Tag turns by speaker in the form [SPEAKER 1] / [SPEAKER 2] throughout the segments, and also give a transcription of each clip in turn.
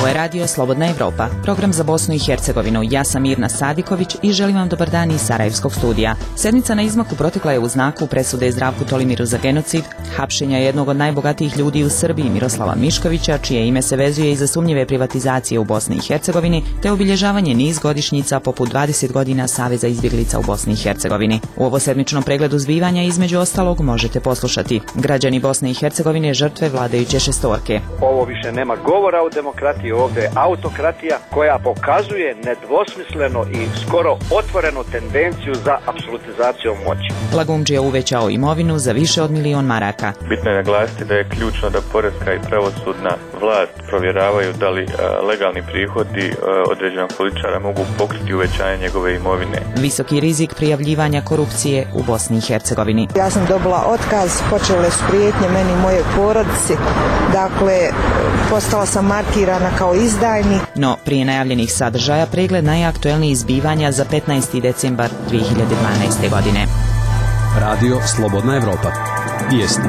[SPEAKER 1] je radio Slobodna Evropa, program za Bosnu i Hercegovinu. Ja sam Mirna Sadiković i želim vam dobar dan iz Sarajevskog studija. Sedmica na izmaku protekla je u znaku presude Zdravku Tolimiru za genocid, hapšenja jednog od najbogatijih ljudi u Srbiji, Miroslava Miškovića, čije ime se vezuje i za sumnjive privatizacije u Bosni i Hercegovini, te obilježavanje niz godišnjica poput 20 godina Saveza izbjeglica u Bosni i Hercegovini. U ovo sedmičnom pregledu zbivanja između ostalog možete poslušati: građani Bosne i Hercegovine žrtve vladajuće šestorke.
[SPEAKER 2] Ovo više nema govora o demokratiji, ovdje je autokratija koja pokazuje nedvosmisleno i skoro otvorenu tendenciju za apsolutizacijom moći.
[SPEAKER 1] Lagumdžija uvećao imovinu za više od 1.000.000 maraka.
[SPEAKER 3] Bitno je naglasiti da je ključno da poreska i pravosudna vlast provjeravaju da li legalni prihodi određenog političara mogu pokriti uvećanje njegove imovine.
[SPEAKER 1] Visoki rizik prijavljivanja korupcije u Bosni i Hercegovini.
[SPEAKER 4] Ja sam dobila otkaz, počele su prijetnje meni i moje porodici, dakle postala sam markirana kao izdajnik.
[SPEAKER 1] No, prije najavljenih sadržaja pregled najaktuelnijih zbivanja za 15. decembar 2012. godine.
[SPEAKER 5] Radio Slobodna Evropa. Vijesti.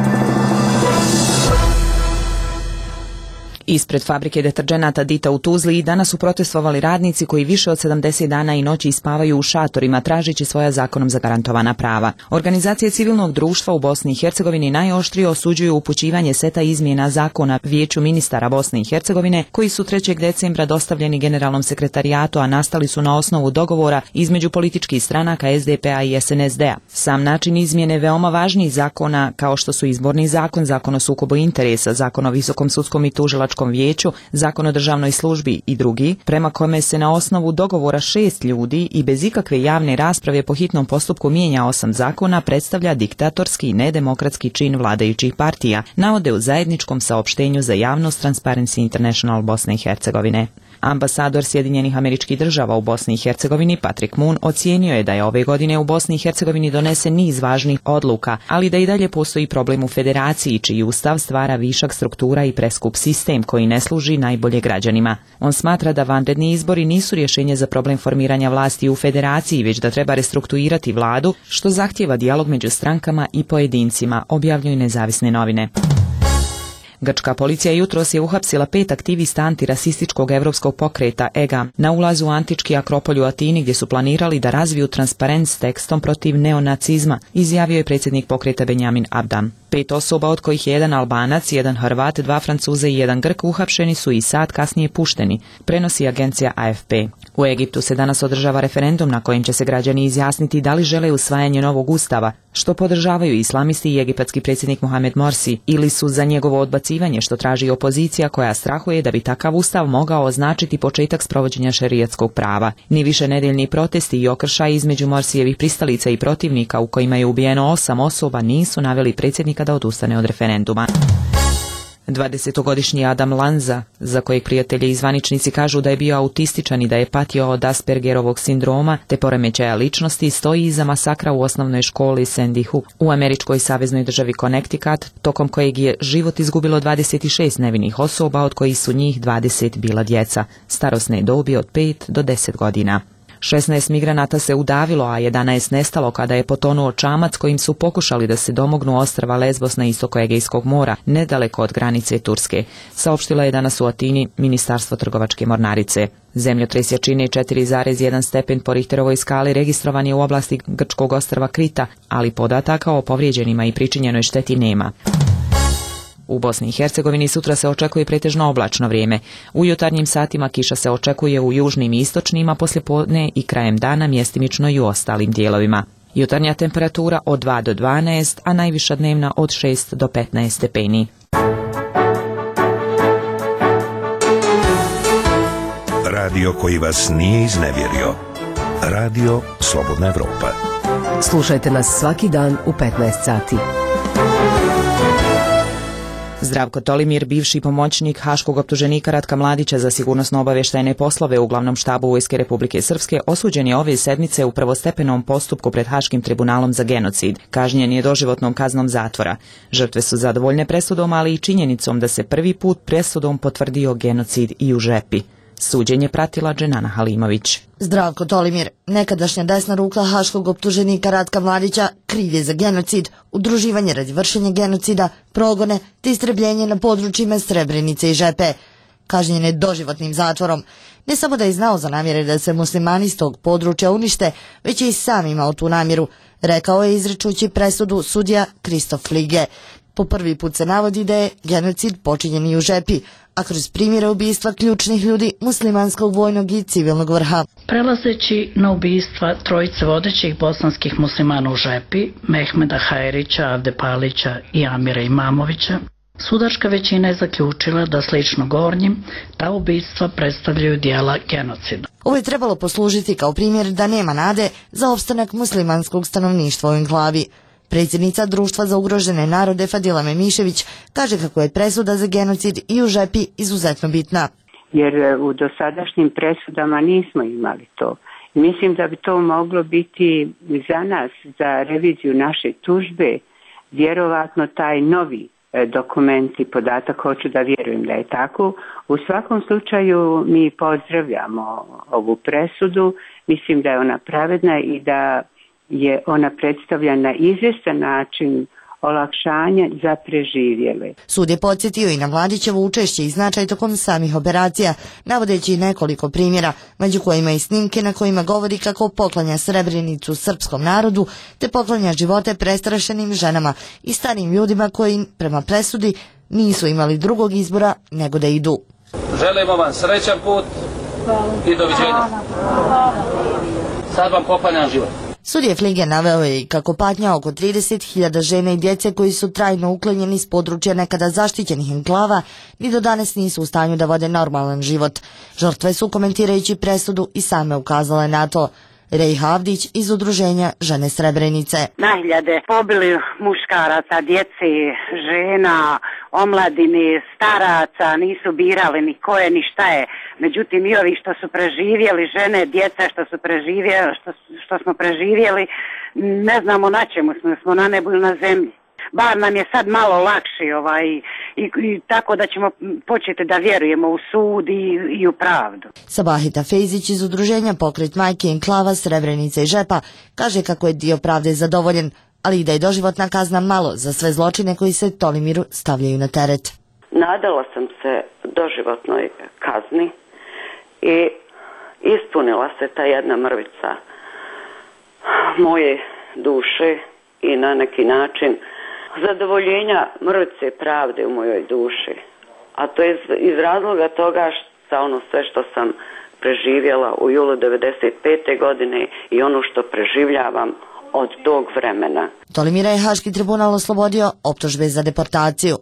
[SPEAKER 1] Ispred fabrike deterdženata Dita u Tuzli danas su protestovali radnici koji više od 70 dana i noći spavaju u šatorima tražeći svoja zakonom zagarantovana prava. Organizacije civilnog društva u Bosni i Hercegovini najoštrije osuđuju upućivanje seta izmjena zakona Vijeću ministara Bosne i Hercegovine koji su 3. decembra dostavljeni generalnom sekretarijatu, a nastali su na osnovu dogovora između političkih stranaka SDP-a i SNSD-a. Sam način izmjene veoma važnih zakona kao što su izborni zakon, zakon o sukobu interesa, zakon o visokom sudskom i tužilačkom vijeću, zakon o državnoj službi i drugi, prema kome se na osnovu dogovora 6 ljudi i bez ikakve javne rasprave po hitnom postupku mijenja 8 zakona, predstavlja diktatorski i nedemokratski čin vladajućih partija, navode u zajedničkom saopštenju za javnost Transparency International Bosne i Hercegovine. Ambasador Sjedinjenih Američkih Država u Bosni i Hercegovini Patrick Moon ocijenio je da je ove godine u Bosni i Hercegovini donesen niz važnih odluka, ali da i dalje postoji problem u federaciji čiji ustav stvara višak struktura i preskup sistem koji ne služi najbolje građanima. On smatra da vanredni izbori nisu rješenje za problem formiranja vlasti u federaciji, već da treba restrukturirati vladu, što zahtijeva dijalog među strankama i pojedincima, objavljuju nezavisne novine. Grčka policija jutros je uhapsila 5 aktivista antirasističkog evropskog pokreta EGA na ulazu u antički Akropolj u Atini gdje su planirali da razviju transparent s tekstom protiv neonacizma, izjavio je predsjednik pokreta Benjamin Abdan. 5 osoba, od kojih je jedan Albanac, jedan Hrvat, 2 Francuza i jedan Grk, uhapšeni su i sat kasnije pušteni, prenosi agencija AFP. U Egiptu se danas održava referendum na kojem će se građani izjasniti da li žele usvajanje novog ustava, što podržavaju islamisti i egipatski predsjednik Mohamed Morsi, ili su za njegovo odbacivanje, što traži opozicija koja strahuje da bi takav ustav mogao označiti početak sprovođenja šerijatskog prava. Ni više nedeljni protesti i okršaji između Morsijevih pristalica i protivnika u kojima je ubijeno 8 osoba nisu naveli predsjednika da odustane od referenduma. 20-godišnji Adam Lanza, za kojeg prijatelji i zvaničnici kažu da je bio autističan i da je patio od Aspergerovog sindroma te poremećaja ličnosti, stoji iza masakra u osnovnoj školi Sandy Hook u američkoj saveznoj državi Connecticut, tokom kojeg je život izgubilo 26 nevinih osoba, od kojih su njih 20 bila djeca, starosne dobi od 5 do 10 godina. 16 migranata se udavilo, a 11 nestalo kada je potonuo čamac kojim su pokušali da se domognu ostrva Lesbos na istoku Egejskog mora, nedaleko od granice Turske, saopštila je danas u Atini Ministarstvo trgovačke mornarice. Zemljotres jačine 4,1 stepen po Richterovoj skali registrovan je u oblasti grčkog ostrva Krita, ali podataka o povrijeđenima i pričinjenoj šteti nema. U Bosni i Hercegovini sutra se očekuje pretežno oblačno vrijeme. U jutarnjim satima kiša se očekuje u južnim i istočnim, a poslijepodne i krajem dana mjestimično i u ostalim dijelovima. Jutarnja temperatura od 2 do 12, a najviša dnevna od 6 do 15 stepeni.
[SPEAKER 6] Radio koji vas nije iznevjerio. Radio Slobodna Evropa.
[SPEAKER 7] Slušajte nas svaki dan u 15 sati.
[SPEAKER 1] Zdravko Tolimir, bivši pomoćnik haškog optuženika Ratka Mladića za sigurnosno-obavještajne poslove u glavnom štabu Vojske Republike Srpske, osuđen je ove sedmice u prvostepenom postupku pred Haškim tribunalom za genocid. Kažnjen je doživotnom kaznom zatvora. Žrtve su zadovoljne presudom, ali i činjenicom da se prvi put presudom potvrdio genocid i u Žepi. Suđenje pratila Dženana Halimović.
[SPEAKER 8] Zdravko Tolimir, nekadašnja desna ruka haškog optuženika Ratka Mladića, kriv je za genocid, udruživanje radi vršenja genocida, progone te istrebljenje na područjima Srebrenice i Žepe. kažnjen je doživotnim zatvorom. Ne samo da je znao za namjere da se muslimani s tog područja unište, već je i sam imao tu namjeru, rekao je izričući presudu sudija Kristof Flige. Po prvi put se navodi da je genocid počinjen i u Žepi, a kroz primjere ubistva ključnih ljudi muslimanskog vojnog i civilnog vrha.
[SPEAKER 9] Prelazeći na ubistva trojice vodećih bosanskih muslimana u Žepi, Mehmeda Hajrića, Avde Palića i Amira Imamovića, sudačka većina je zaključila da slično gornjim ta ubistva predstavljaju djela genocida.
[SPEAKER 8] Ovo je trebalo poslužiti kao primjer da nema nade za opstanak muslimanskog stanovništva u enklavi. Predsjednica Društva za ugrožene narode Fadila Memišević kaže kako je presuda za genocid i u Žepi izuzetno bitna.
[SPEAKER 10] Jer u dosadašnjim presudama nismo imali to. Mislim da bi to moglo biti za nas, za reviziju naše tužbe, vjerovatno taj novi dokument i podatak, hoću da vjerujem da je tako. U svakom slučaju mi pozdravljamo ovu presudu, mislim da je ona pravedna i da je ona predstavlja na izvjestan način olakšanje za preživjele.
[SPEAKER 8] Sud je podsjetio i na Mladićevo učešće i značaj tokom samih operacija, navodeći nekoliko primjera, među kojima i snimke na kojima govori kako poklanja Srebrenicu srpskom narodu, te poklanja živote prestrašenim ženama i starim ljudima koji, prema presudi, nisu imali drugog izbora nego da idu.
[SPEAKER 11] Želimo vam srećan put i doviđenja. Sad vam poklanjam život.
[SPEAKER 8] Sudija Flige naveo je i kako patnja oko 30.000 žena i djece koji su trajno uklonjeni s područja nekada zaštićenih enklava ni do danas nisu u stanju da vode normalan život. Žrtve su, komentirajući presudu, i same ukazale na to. Rejha Avdić iz udruženja Žene Srebrenice.
[SPEAKER 12] Na hiljade pobili muškaraca, djeci, žena, omladini, staraca, nisu birali ni ko je ni šta je. Međutim i ovi što su preživjeli, žene, djeca što smo preživjeli, ne znamo na čemu smo na nebu ili na zemlji. Bar nam je sad malo lakše i tako da ćemo početi da vjerujemo u sud i u pravdu.
[SPEAKER 8] Sabahita Fejzić iz udruženja Pokret majke enklava Srebrenice i Žepa kaže kako je dio pravde zadovoljen, ali i da je doživotna kazna malo za sve zločine koji se Tolimiru stavljaju na teret.
[SPEAKER 13] Nadala sam se doživotnoj kazni i ispunila se ta jedna mrvica moje duše i na neki način zadovoljenja mrvice pravde u mojoj duši. A to je iz razloga toga za ono sve što sam preživjela u julu 1995. godine i ono što preživljavam od tog vremena.
[SPEAKER 8] Tolimira je Haški tribunal oslobodio optužbe za deportaciju.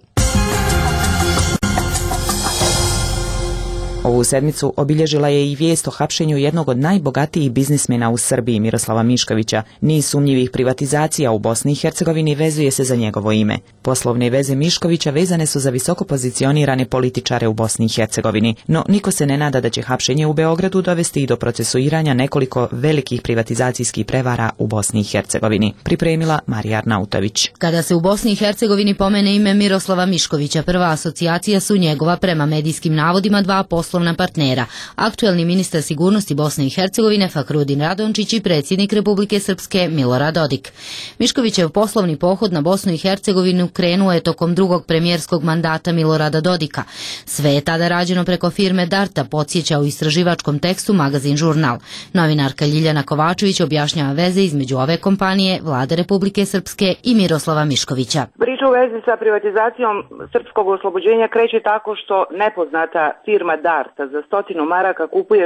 [SPEAKER 1] Ovu sedmicu obilježila je i vijest o hapšenju jednog od najbogatijih biznismena u Srbiji, Miroslava Miškovića. Niz sumnjivih privatizacija u Bosni i Hercegovini vezuje se za njegovo ime. Poslovne veze Miškovića vezane su za visoko pozicionirane političare u Bosni i Hercegovini, no niko se ne nada da će hapšenje u Beogradu dovesti i do procesuiranja nekoliko velikih privatizacijskih prevara u Bosni i Hercegovini. Pripremila Marija Arnautović.
[SPEAKER 14] Kada se u Bosni i Hercegovini pomene ime Miroslava Miškovića, prva asocijacija su njegova, prema medijskim navodima, dva poslovna partnera, aktuelni ministar sigurnosti Bosne i Hercegovine Fakrudin Radončić i predsjednik Republike Srpske Milorad Dodik. Miškovićev poslovni pohod na Bosnu i Hercegovinu krenuo je tokom drugog premijerskog mandata Milorada Dodika. Sve je tada rađeno preko firme Darta, podsjeća u istraživačkom tekstu magazin Žurnal. Novinarka Ljiljana Kovačević objašnjava veze između ove kompanije, Vlade Republike Srpske i Miroslava Miškovića.
[SPEAKER 15] Priča u vezi sa privatizacijom srpskog oslobođenja kreće tako što nepoznata firma Darta za 100 maraka kupuje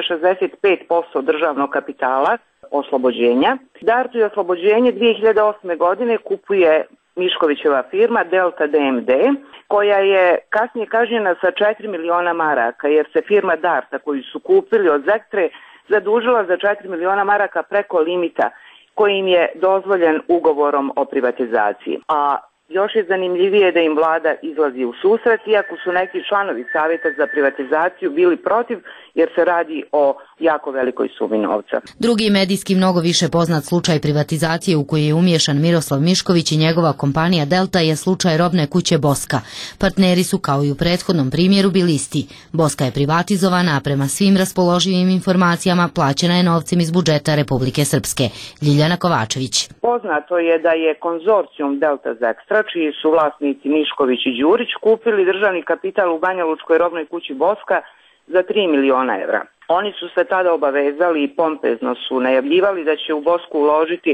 [SPEAKER 15] 65% državnog kapitala oslobođenja. Dartu i oslobođenje 2008. godine kupuje Miškovićeva firma Delta DMD, koja je kasnije kažnjena sa 4 miliona maraka, jer se firma Darta koju su kupili od Zektre zadužila za 4 miliona maraka preko limita koji im je dozvoljen ugovorom o privatizaciji. A još je zanimljivije da im vlada izlazi u susret, iako su neki članovi savjeta za privatizaciju bili protiv, jer se radi o jako velikoj sumi novca.
[SPEAKER 14] Drugi medijski mnogo više poznat slučaj privatizacije u koji je umiješan Miroslav Mišković i njegova kompanija Delta je slučaj robne kuće Boska. Partneri su kao i u prethodnom primjeru bili isti. Boska je privatizovana, a prema svim raspoloživim informacijama plaćena je novcem iz budžeta Republike Srpske. Ljiljana Kovačević.
[SPEAKER 15] Poznato je da je konzorcijum Delta Zekstra, čiji su vlasnici Mišković i Đurić, kupili državni kapital u Banja Lučkoj robnoj kući Boska za 3 miliona evra. Oni su se tada obavezali i pompezno su najavljivali da će u Bosku uložiti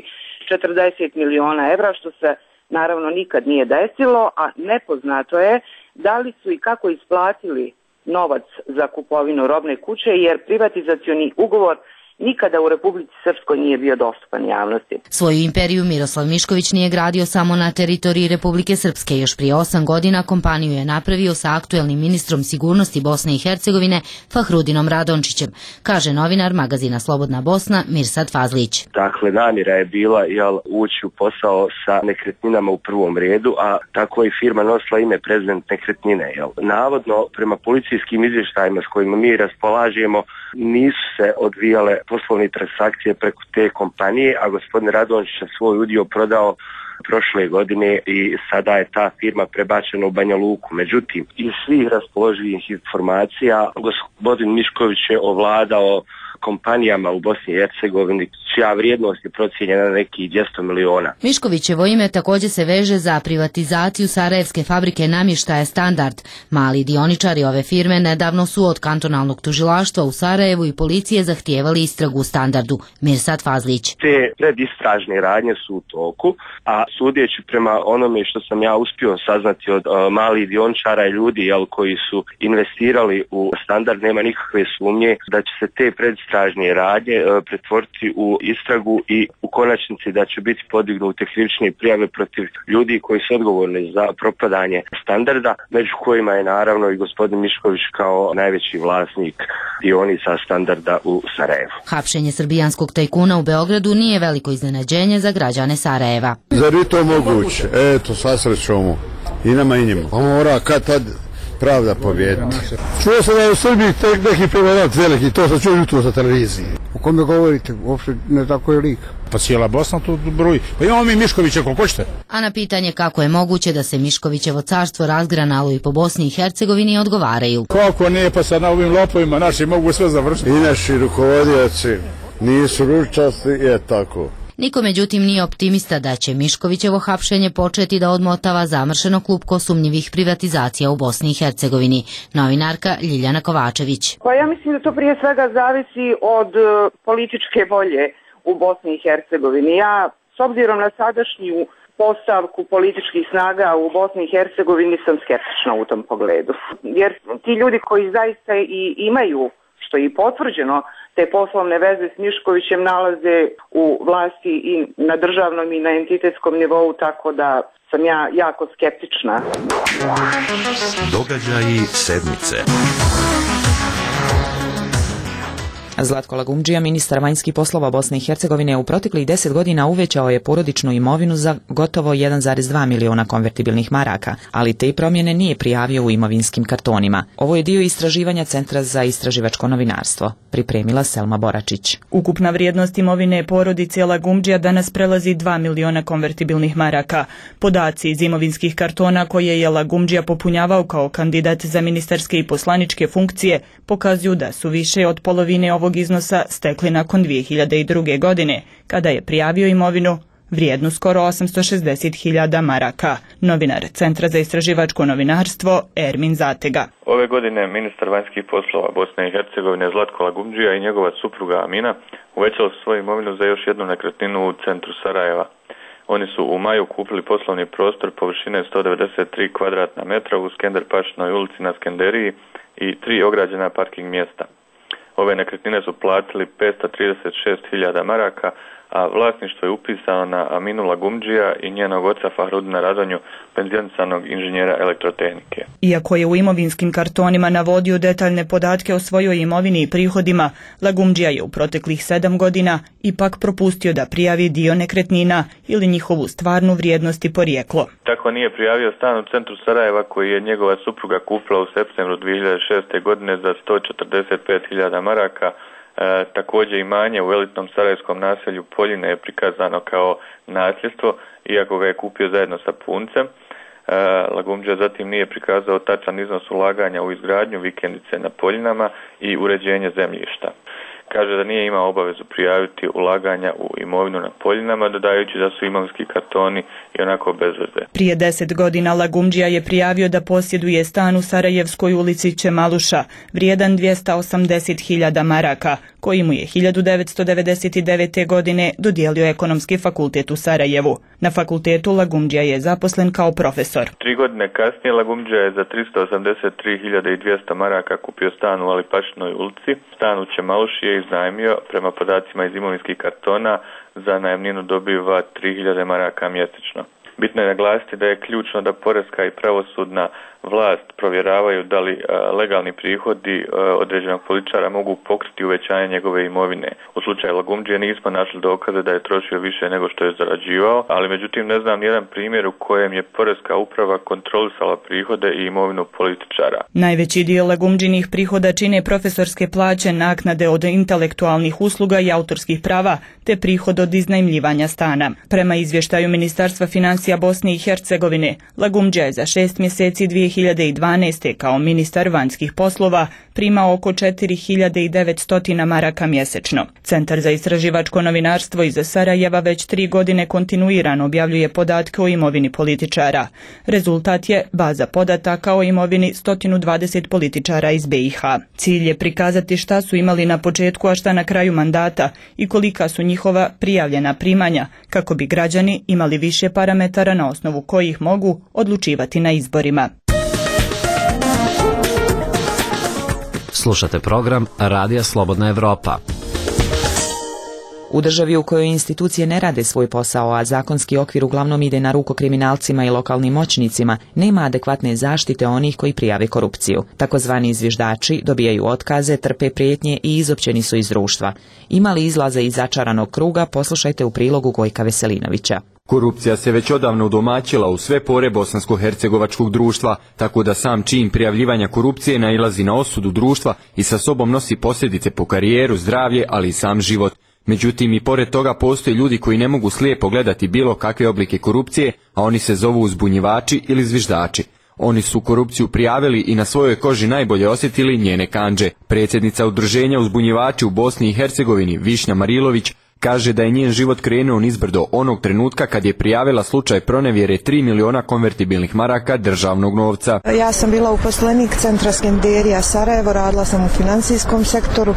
[SPEAKER 15] 40 miliona evra, što se naravno nikad nije desilo, a nepoznato je da li su i kako isplatili novac za kupovinu robne kuće, jer privatizacioni ugovor nikada u Republici Srpskoj nije bio dostupan javnosti.
[SPEAKER 14] Svoju imperiju Miroslav Mišković nije gradio samo na teritoriji Republike Srpske. Još prije 8 godina kompaniju je napravio sa aktuelnim ministrom sigurnosti Bosne i Hercegovine Fahrudinom Radončićem, kaže novinar magazina Slobodna Bosna Mirsad Fazlić.
[SPEAKER 16] Dakle, namjera je bila ući u posao sa nekretninama u prvom redu, a tako je firma nosila ime Prezident nekretnine. Navodno, prema policijskim izvještajima s kojima mi raspolažemo, nisu se odvijale poslovne transakcije preko te kompanije, a gospodin Radončić je svoj udio prodao prošle godine i sada je ta firma prebačena u Banja Luku. Međutim, iz svih raspoloživih informacija gospodin Mišković je ovladao kompanijama u Bosni i Hercegovini, čija vrijednost je procijenjena na nekih 200 miliona.
[SPEAKER 14] Miškovićevo ime također se veže za privatizaciju sarajevske fabrike namještaja Standard. Mali dioničari ove firme nedavno su od kantonalnog tužilaštva u Sarajevu i policije zahtijevali istragu u Standardu. Mirsad Fazlić.
[SPEAKER 16] Te predistražne radnje su u toku, a sudeći prema onome što sam ja uspio saznati od malih dioničara i ljudi koji su investirali u Standard, nema nikakve sumnje da će se te predistražne radnje pretvoriti u istragu i u konačnici da će biti podignute krivične prijave protiv ljudi koji su odgovorni za propadanje Standarda, među kojima je naravno i gospodin Mišković kao najveći vlasnik dionica Standarda u Sarajevu.
[SPEAKER 14] Hapšenje srbijanskog tajkuna u Beogradu nije veliko iznenađenje za građane Sarajeva.
[SPEAKER 17] Zar je to moguće? Eto, sasrećemo i nama i njima. Mora kad tad pravda pobjediti. Čuo sam da je u Srbiji neki prevarant veliki, to sam čuo jutro za televiziji. O kome govorite? Uopšte ne tako je lik.
[SPEAKER 18] Pa cijela Bosna tu broji. Pa imamo mi Miškovića koliko hoćete.
[SPEAKER 14] A na pitanje kako je moguće da se Miškovićevo carstvo razgranalo i po Bosni i Hercegovini odgovaraju.
[SPEAKER 18] Kako ne, pa sad na ovim lopovima naši mogu sve završiti.
[SPEAKER 17] I naši rukovodioci nisu ručasti, je tako.
[SPEAKER 14] Niko međutim nije optimista da će Miškovićevo hapšenje početi da odmotava zamršeno klupko sumnjivih privatizacija u Bosni i Hercegovini. Novinarka Ljiljana Kovačević.
[SPEAKER 15] Pa ja mislim da to prije svega zavisi od političke volje u Bosni i Hercegovini. Ja, s obzirom na sadašnju postavku političkih snaga u Bosni i Hercegovini, sam skeptična u tom pogledu. Jer ti ljudi koji zaista i imaju, što je i potvrđeno, te poslovne veze s Miškovićem nalaze u vlasti i na državnom i na entitetskom nivou, tako da sam ja jako skeptična.
[SPEAKER 6] Događaji sedmice.
[SPEAKER 1] Zlatko Lagumdžija, ministar vanjskih poslova Bosne i Hercegovine, u proteklih 10 godina uvećao je porodičnu imovinu za gotovo 1,2 miliona konvertibilnih maraka, ali te promjene nije prijavio u imovinskim kartonima. Ovo je dio istraživanja Centra za istraživačko novinarstvo, pripremila Selma Boračić.
[SPEAKER 19] Ukupna vrijednost imovine porodice Lagumdžija danas prelazi 2 miliona konvertibilnih maraka. Podaci iz imovinskih kartona koje je Lagumdžija popunjavao kao kandidat za ministarske i poslaničke funkcije pokazuju da su više od polovine ovog iznosa stekli nakon 2002. godine, kada je prijavio imovinu vrijednu skoro 860.000 maraka. Novinar Centra za istraživačko novinarstvo Ermin Zatega.
[SPEAKER 3] Ove godine ministar vanjskih poslova Bosne i Hercegovine Zlatko Lagumdžija i njegova supruga Amina uvećali su svoju imovinu za još jednu nekretninu u centru Sarajeva. Oni su u maju kupili poslovni prostor površine 193 kvadratna metra u Skender-Pašinoj ulici na Skenderiji i 3 ograđena parking mjesta. Ove nekretnine su platili 536.000 maraka, a vlasništvo je upisano na Aminu Lagumdžija i njenog oca Fahrudina Radonju, penzionisanog inženjera elektrotehnike.
[SPEAKER 19] Iako je u imovinskim kartonima navodio detaljne podatke o svojoj imovini i prihodima, Lagumdžija je u proteklih 7 godina ipak propustio da prijavi dio nekretnina ili njihovu stvarnu vrijednost i porijeklo.
[SPEAKER 3] Tako nije prijavio stan u centru Sarajeva koji je njegova supruga kupila u septembru 2006. godine za 145.000 maraka. Također imanje u elitnom sarajevskom naselju Poljine je prikazano kao nasljedstvo, iako ga je kupio zajedno sa puncem. Lagumdžija zatim nije prikazao tačan iznos ulaganja u izgradnju vikendice na Poljinama i uređenje zemljišta. Kaže da nije imao obavezu prijaviti ulaganja u imovinu na Poljinama, dodajući da su imovinski kartoni i onako bez veze.
[SPEAKER 19] Prije 10 godina Lagumdžija je prijavio da posjeduje stan u Sarajevskoj ulici Čemaluša, vrijedan 280.000 maraka, koji mu je 1999. godine dodijelio Ekonomski fakultet u Sarajevu. Na fakultetu Lagumdžija je zaposlen kao profesor.
[SPEAKER 3] 3 godine kasnije Lagumdžija je za 383.200 maraka kupio stan u Alipašinoj ulici. Stan u Čemaluši je iznajmio, prema podacima iz imovinskih kartona, za najamninu dobiva 3.000 maraka mjesečno. Bitno je naglasiti da je ključno da poreska i pravosudna vlast provjeravaju da li legalni prihodi određenog političara mogu pokriti uvećanje njegove imovine. U slučaju Lagumdžije nismo našli dokaze da je trošio više nego što je zarađivao, ali međutim ne znam jedan primjer u kojem je poreska uprava kontrolisala prihode i imovinu političara.
[SPEAKER 19] Najveći dio Lagumdžinih prihoda čine profesorske plaće, naknade od intelektualnih usluga i autorskih prava, te prihod od iznajmljivanja stana. Prema izvještaju Ministarstva financija Bosne i Hercegovine, Lagumdžija je za 6 mjeseci 2012. kao ministar vanjskih poslova primao oko 4.900 maraka mjesečno. Centar za istraživačko novinarstvo iz Sarajeva već 3 godine kontinuirano objavljuje podatke o imovini političara. Rezultat je baza podataka o imovini 120 političara iz BiH. Cilj je prikazati šta su imali na početku, a šta na kraju mandata i kolika su njihova prijavljena primanja, kako bi građani imali više parametara na osnovu kojih mogu odlučivati na izborima.
[SPEAKER 5] Slušate program Radija Slobodna Evropa.
[SPEAKER 1] U državi u kojoj institucije ne rade svoj posao, a zakonski okvir uglavnom ide na ruku kriminalcima i lokalnim moćnicima, nema adekvatne zaštite onih koji prijave korupciju. Takozvani zviždači dobijaju otkaze, trpe prijetnje i izopćeni su iz društva. Ima li izlaza iz začaranog kruga, poslušajte u prilogu Gojka Veselinovića.
[SPEAKER 20] Korupcija se već odavno udomaćila u sve pore bosansko-hercegovačkog društva, tako da sam čin prijavljivanja korupcije nailazi na osudu društva i sa sobom nosi posljedice po karijeru, zdravlje, ali i sam život. Međutim, i pored toga postoje ljudi koji ne mogu slijepo gledati bilo kakve oblike korupcije, a oni se zovu uzbunjivači ili zviždači. Oni su korupciju prijavili i na svojoj koži najbolje osjetili njene kandže. Predsjednica udruženja uzbunjivači u Bosni i Hercegovini, Višnja Marilović, kaže da je njen život krenuo nizbrdo onog trenutka kad je prijavila slučaj pronevjere 3 miliona konvertibilnih maraka državnog novca.
[SPEAKER 4] Ja sam bila uposlenik Centra Skenderija Sarajevo, radila sam u financijskom sektoru.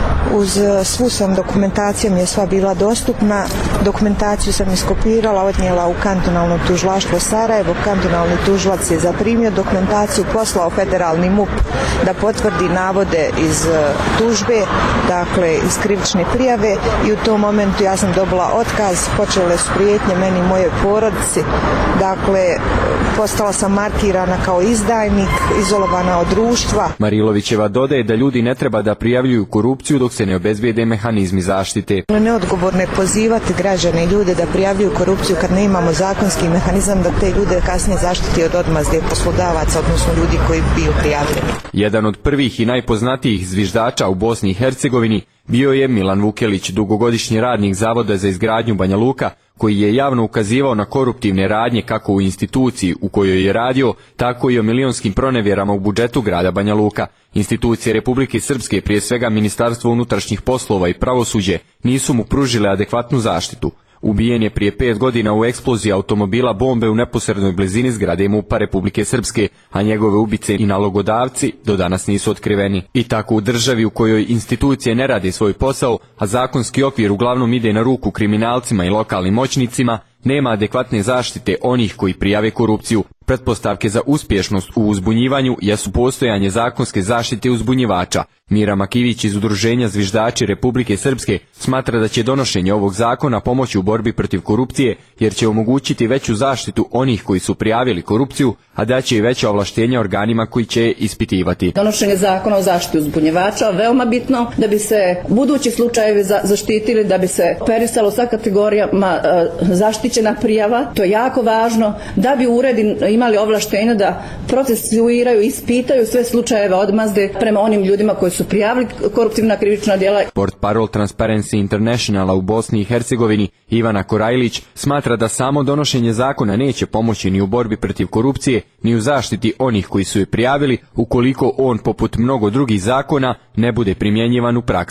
[SPEAKER 4] Uz svu sam dokumentaciju mi je sva bila dostupna. Dokumentaciju sam iskopirala, odnijela u kantonalno tužilaštvo Sarajevo. Kantonalni tužilac je zaprimio dokumentaciju, poslao federalni MUP da potvrdi navode iz tužbe, dakle iz krivične prijave, i u tom momentu ja sam dobila otkaz, počele su prijetnje meni i mojoj porodici, dakle postala sam markirana kao izdajnik, izolovana od društva.
[SPEAKER 20] Marilovićeva dodaje da ljudi ne treba da prijavljuju korupciju dok se ne obezbijede mehanizmi zaštite.
[SPEAKER 4] Neodgovorno je pozivati građane i ljude da prijavljuju korupciju kad ne imamo zakonski mehanizam da te ljude kasnije zaštiti od odmazde poslodavaca, odnosno ljudi koji biju prijavljeni.
[SPEAKER 20] Jedan od prvih i najpoznatijih zviždača u Bosni i Hercegovini bio je Milan Vukelić, dugogodišnji radnik Zavoda za izgradnju Banja Luka, koji je javno ukazivao na koruptivne radnje kako u instituciji u kojoj je radio, tako i o milionskim pronevjerama u budžetu grada Banja Luka. Institucije Republike Srpske, prije svega Ministarstvo unutrašnjih poslova i pravosuđe, nisu mu pružile adekvatnu zaštitu. Ubijen je prije 5 godina u eksploziji automobila bombe u neposrednoj blizini zgrade MUP-a Republike Srpske, a njegove ubice i nalogodavci do danas nisu otkriveni. I tako u državi u kojoj institucije ne rade svoj posao, a zakonski okvir uglavnom ide na ruku kriminalcima i lokalnim moćnicima, nema adekvatne zaštite onih koji prijave korupciju. Pretpostavke za uspješnost u uzbunjivanju jesu postojanje zakonske zaštite uzbunjivača. Mira Makivić iz Udruženja Zviždači Republike Srpske smatra da će donošenje ovog zakona pomoći u borbi protiv korupcije, jer će omogućiti veću zaštitu onih koji su prijavili korupciju, a daće i veća ovlaštenja organima koji će je ispitivati.
[SPEAKER 21] Donošenje zakona o zaštiti uzbunjivača veoma bitno da bi se budući slučajevi zaštitili, da bi se operisalo sa kategorijama zaštićena prijava. To je jako važno da bi uredi imali ovlaštenja da procesuiraju, ispitaju sve slučajeve odmazde prema onim ljudima koji su prijavili koruptivna krivična djela.
[SPEAKER 20] Portparol Transparency Internationala u Bosni i Hercegovini Ivana Korajlić smatra da samo donošenje zakona neće pomoći ni u borbi protiv korupcije, ni u zaštiti onih koji su je prijavili, ukoliko on, poput mnogo drugih zakona, ne bude primjenjivan u praksi.
[SPEAKER 22] Mi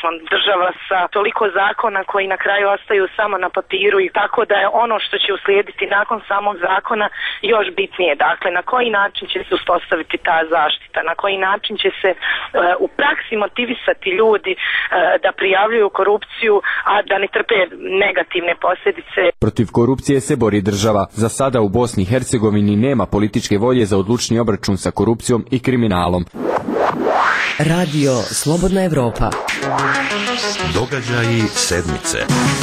[SPEAKER 2] smo država sa toliko zakona koji na kraju ostaju samo na papiru i tako da je ono što će uslijediti nakon samog zakona još bitnije. Dakle, na koji način će se uspostaviti ta zaštita, na koji način će se u praksi motivisati ljudi da prijavljuju korupciju, a da ne trpe negativne posljedice.
[SPEAKER 20] Protiv korupcije se bori država. Za sada u Bosni i Hercegovini nema političke volje za odlučni obračun sa korupcijom i kriminalom.
[SPEAKER 7] Radio Slobodna Evropa.
[SPEAKER 6] Događaji sedmice.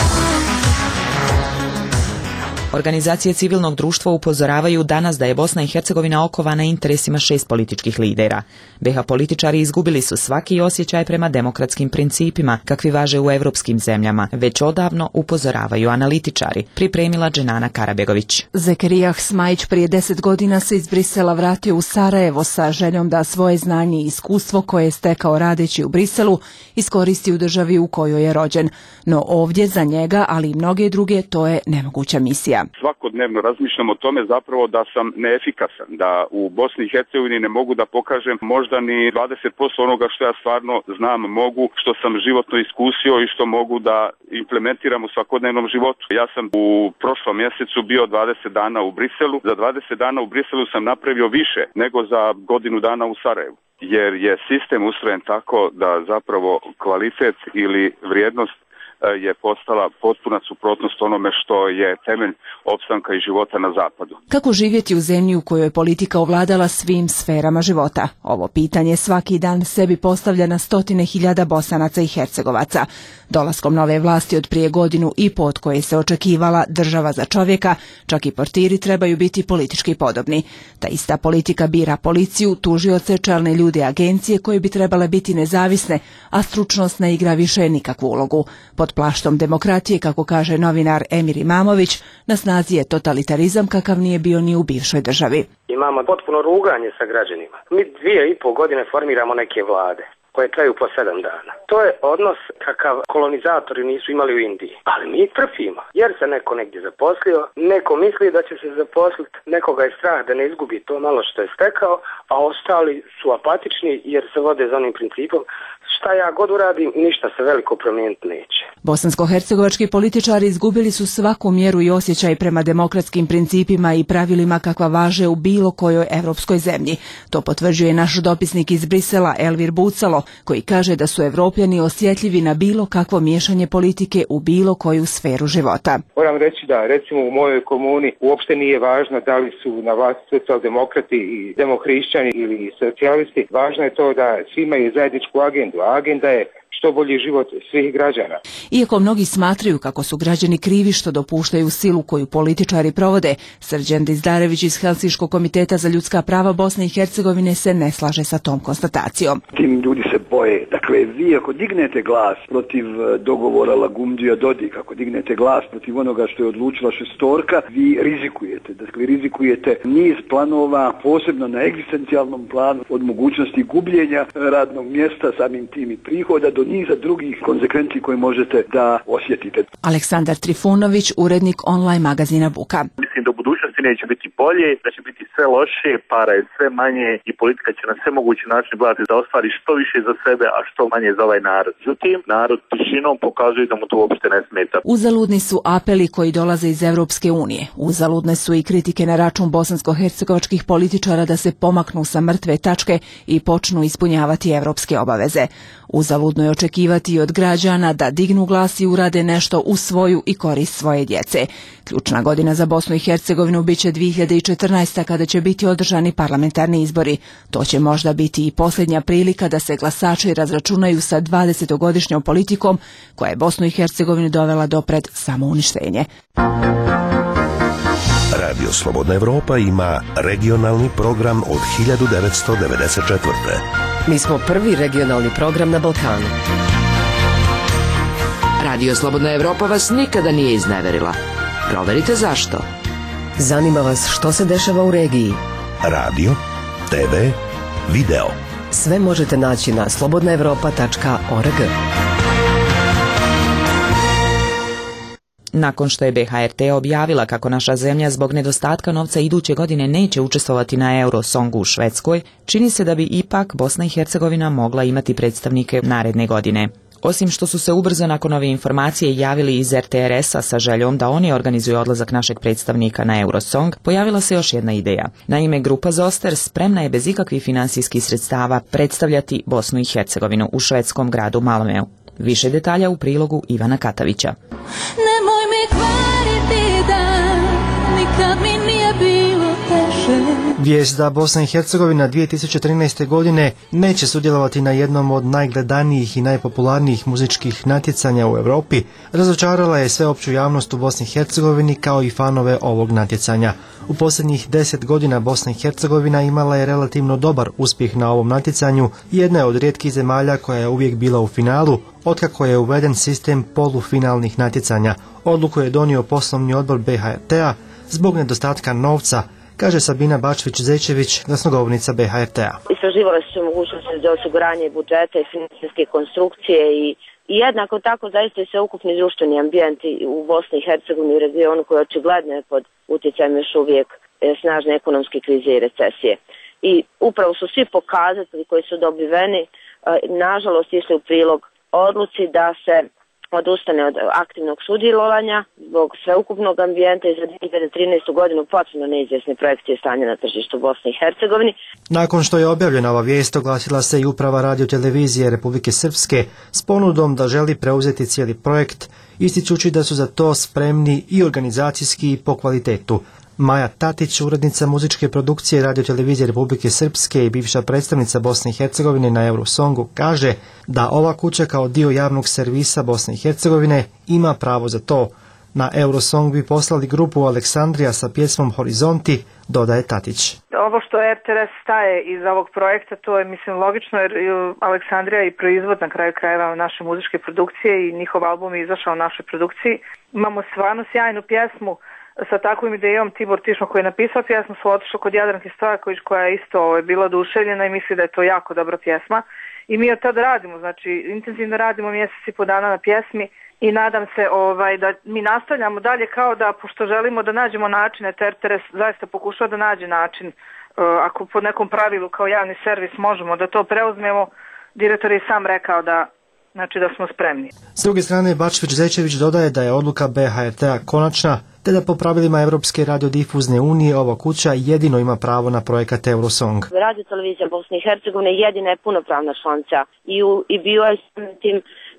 [SPEAKER 1] Organizacije civilnog društva upozoravaju danas da je Bosna i Hercegovina okovana interesima 6 političkih lidera. BiH političari izgubili su svaki osjećaj prema demokratskim principima, kakvi važe u evropskim zemljama, već odavno upozoravaju analitičari, pripremila Dženana Karabegović.
[SPEAKER 22] Zekerijah Smajić prije 10 godina se iz Brisela vratio u Sarajevo sa željom da svoje znanje i iskustvo koje je stekao radeći u Briselu iskoristi u državi u kojoj je rođen. No ovdje za njega, ali i mnoge druge, to je nemoguća misija.
[SPEAKER 23] Svakodnevno razmišljam o tome zapravo da sam neefikasan, da u Bosni i Hercegovini ne mogu da pokažem možda ni 20% onoga što ja stvarno znam mogu, što sam životno iskusio i što mogu da implementiram u svakodnevnom životu. Ja sam u prošlom mjesecu bio 20 dana u Briselu. Za 20 dana u Briselu sam napravio više nego za godinu dana u Sarajevu. Jer je sistem ustrojen tako da zapravo kvalitet ili vrijednost je postala potpuna suprotnost onome što je temelj opstanka i života na zapadu.
[SPEAKER 22] Kako živjeti u zemlji u kojoj je politika ovladala svim sferama života? Ovo pitanje svaki dan sebi postavlja na stotine hiljada Bosanaca i Hercegovaca. Dolaskom nove vlasti od prije godinu i po od koje se očekivala država za čovjeka, čak i portiri trebaju biti politički podobni. Ta ista politika bira policiju, tužioce, čelne ljude agencije koje bi trebale biti nezavisne, a stručnost ne igra više nikakvu ulogu. Pod plaštom demokratije, kako kaže novinar Emir Imamović, na snazi je totalitarizam kakav nije bio ni u bivšoj državi.
[SPEAKER 24] Imamo potpuno ruganje sa građanima. Mi 2,5 godine formiramo neke vlade koje traju po 7 dana. To je odnos kakav kolonizatori nisu imali u Indiji. Ali mi trpimo, jer se neko negdje zaposlio, neko misli da će se zaposliti, nekoga je strah da ne izgubi to malo što je stekao, a ostali su apatični jer se vode za onim principom šta ja god uradim, ništa se veliko promijeniti neće.
[SPEAKER 22] Bosansko-hercegovački političari izgubili su svaku mjeru i osjećaj prema demokratskim principima i pravilima kakva važe u bilo kojoj evropskoj zemlji. To potvrđuje naš dopisnik iz Brisela Elvir Bucalo, koji kaže da su Evropljani osjetljivi na bilo kakvo miješanje politike u bilo koju sferu života.
[SPEAKER 25] Moram reći da recimo u mojoj komuni uopšte nije važno da li su na vlasti socijaldemokrati i demohrišćani ili socijalisti. Važno je to da svi imaju zajedničku agendu. Agenda je što bolji život svih građana.
[SPEAKER 22] Iako mnogi smatraju kako su građani krivi što dopuštaju silu koju političari provode, Srđan Dizdarević iz Helsinškog komiteta za ljudska prava Bosne i Hercegovine se ne slaže sa tom konstatacijom.
[SPEAKER 26] Tim ljudi se boje. Dakle, vi ako dignete glas protiv dogovora Lagumdžija-Dodik, ako dignete glas protiv onoga što je odlučila šestorka, vi rizikujete. Dakle, rizikujete niz planova, posebno na egzistencijalnom planu, od mogućnosti gubljenja radnog mjesta, samim tim i prihoda, do niza drugih konsekvenci koje možete da osjetite.
[SPEAKER 22] Aleksandar Trifunović, urednik online magazina Buka.
[SPEAKER 27] Mislim da u budućnosti neće biti bolje, da će biti sve loše, para je sve manje i politika će na sve mogući način gledati da ostvari što više za sebe, a što manje za ovaj narod. Međutim, narod tišinom pokazuje da mu to uopšte ne smeta.
[SPEAKER 22] Uzaludni su apeli koji dolaze iz Evropske unije. Uzaludne su i kritike na račun bosansko-hercegovačkih političara da se pomaknu sa mrtve tačke i počnu ispunjavati evropske obaveze. Uzaludno je očekivati od građana da dignu glas i urade nešto u svoju i korist svoje djece. Ključna godina za Bosnu i Hercegovinu biće 2014. kada će biti održani parlamentarni izbori. To će možda biti i posljednja prilika da se glasači razračunaju sa 20-godišnjom politikom koja je Bosnu i Hercegovinu dovela do pred samouništenje.
[SPEAKER 6] Radio Slobodna Evropa ima regionalni program od 1994.
[SPEAKER 7] Mi smo prvi regionalni program na Balkanu.
[SPEAKER 28] Radio Slobodna Evropa vas nikada nije izneverila. Proverite zašto.
[SPEAKER 7] Zanima vas što se dešava u regiji.
[SPEAKER 6] Radio, TV, video.
[SPEAKER 7] Sve možete naći na slobodnaevropa.org.
[SPEAKER 1] Nakon što je BHRT objavila kako naša zemlja zbog nedostatka novca iduće godine neće učestvovati na Eurosongu u Švedskoj, čini se da bi ipak Bosna i Hercegovina mogla imati predstavnike naredne godine. Osim što su se ubrzo nakon ove informacije javili iz RTRS-a sa željom da oni organizuju odlazak našeg predstavnika na Eurosong, pojavila se još jedna ideja. Naime, grupa Zoster spremna je bez ikakvih financijskih sredstava predstavljati Bosnu i Hercegovinu u švedskom gradu Malmeu. Više detalja u prilogu Ivana Katavića.
[SPEAKER 8] Nemoj mi kvariti dan, nikad mi nije bilo teže.
[SPEAKER 9] Vijest da Bosna i Hercegovina 2013. godine neće sudjelovati na jednom od najgledanijih i najpopularnijih muzičkih natjecanja u Europi razočarala je sveopću javnost u Bosni i Hercegovini kao i fanove ovog natjecanja. U posljednjih 10 godina Bosna i Hercegovina imala je relativno dobar uspjeh na ovom natjecanju i jedna je od rijetkih zemalja koja je uvijek bila u finalu, otkako je uveden sistem polufinalnih natjecanja. Odluku je donio poslovni odbor BHRT-a zbog nedostatka novca, kaže Sabina Bačvić-Zečević, glasnogovornica BHRT-a.
[SPEAKER 10] Istraživale su se mogućnosti za osiguranje budžeta i financijske konstrukcije i jednako tako zaista i sveukupni društveni ambijent u Bosni i Hercegovini i regionu koji očigledno je pod utjecajem još uvijek snažne ekonomske krize i recesije. I upravo su svi pokazatelji koji su dobiveni nažalost išli u prilog odluci da se odustane od aktivnog sudjelovanja zbog sveukupnog ambijenta i za 2013. godinu potpuno neizvjesne projekcije stanja na tržištu Bosne i Hercegovini.
[SPEAKER 9] Nakon što je objavljena ova vijest, oglasila se i uprava radiotelevizije Republike Srpske s ponudom da želi preuzeti cijeli projekt, ističući da su za to spremni i organizacijski i po kvalitetu. Maja Tatić, urednica muzičke produkcije radiotelevizije Republike Srpske i bivša predstavnica Bosne i Hercegovine na Eurosongu, kaže da ova kuća kao dio javnog servisa Bosne i Hercegovine ima pravo za to. Na Eurosong bi poslali grupu Aleksandrija sa pjesmom Horizonti, dodaje Tatić.
[SPEAKER 11] Ovo što RTRS staje iz ovog projekta, to je mislim logično jer Aleksandrija je proizvod na kraju krajeva naše muzičke produkcije i njihov album je izašao u našoj produkciji. Imamo stvarno sjajnu pjesmu sa takvim idejom. Tibor Tišmo koji je napisao pjesmu su otišli kod Jadranke Stojaković koja je isto bila oduševljena i misli da je to jako dobra pjesma. I mi od tada radimo, znači intenzivno radimo mjesec i po dana na pjesmi i nadam se da mi nastavljamo dalje kao da, pošto želimo da nađemo načine, RTRS zaista pokušava da nađe način, ako po nekom pravilu kao javni servis možemo da to preuzmemo. Direktor je sam rekao da smo spremni.
[SPEAKER 9] S druge strane, Bačvić-Zečević dodaje da je odluka BHRT-a konačna, te da po pravilima Europske radiodifuzne unije ova kuća jedino ima pravo na projekat Eurosong.
[SPEAKER 10] Radio televizija Bosne i Hercegovine jedina je punopravna članica i bio je tim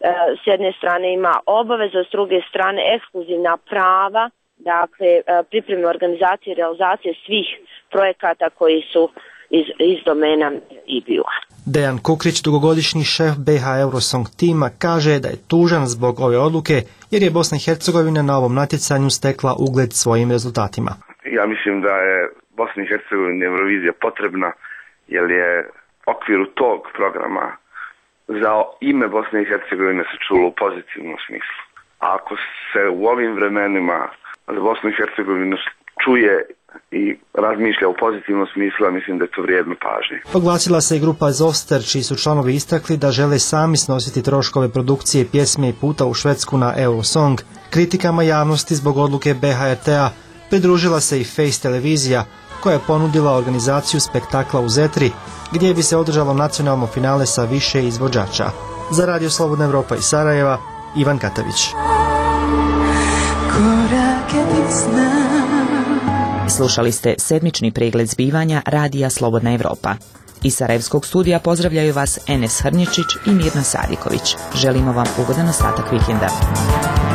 [SPEAKER 10] s jedne strane ima obaveza, s druge strane ekskluzivna prava, dakle pripreme organizacije i realizacije svih projekata koji su iz domena IBU-a.
[SPEAKER 9] Dejan Kukrić, dugogodišnji šef BH Eurosong tima, kaže da je tužan zbog ove odluke jer je Bosna i Hercegovina na ovom natjecanju stekla ugled svojim rezultatima.
[SPEAKER 12] Ja mislim da je Bosni i Hercegovini Eurovizija potrebna jer je okviru tog programa za ime Bosne i Hercegovine se čulo u pozitivnom smislu. A ako se u ovim vremenima za Bosnu i Hercegovinu čuje i razmišlja u pozitivnom smislu, mislim da je to vrijedno pažnje.
[SPEAKER 9] Oglasila se i grupa Zoster, čiji su članovi istakli da žele sami snositi troškove produkcije pjesme i puta u Švedsku na Eurosong. Kritikama javnosti zbog odluke BHRT-a pridružila se i Face televizija, koja je ponudila organizaciju spektakla u Zetri, gdje bi se održalo nacionalno finale sa više izvođača. Za Radio Slobodna Evropa iz Sarajeva, Ivan Katavić.
[SPEAKER 1] Slušali ste sedmični pregled zbivanja Radija Slobodna Evropa. Iz Sarajevskog studija pozdravljaju vas Enes Hrnječić i Mirna Sadiković. Želimo vam ugodan ostatak vikenda.